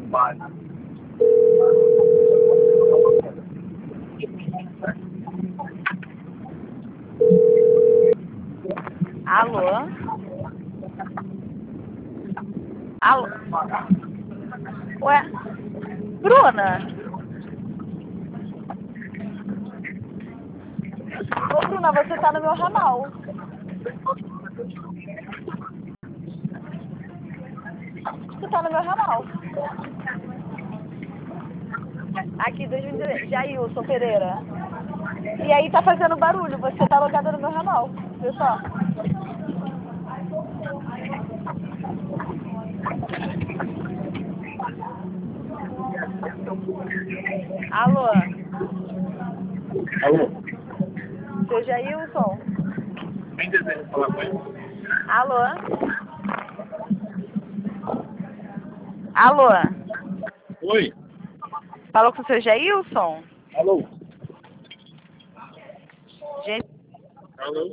Alô? Alô? Ué? Bruna? Ô, Bruna, você tá no meu ramal. Você tá no meu ramal. Aqui, 2016, Jailson Pereira. E aí tá fazendo barulho, você tá logada no meu ramal. Viu só? Alô? Alô? Seu Jailson? Quem deseja falar com ele? Alô? Alô? Oi? Falou com o seu Jailson? Alô? Gente. Alô?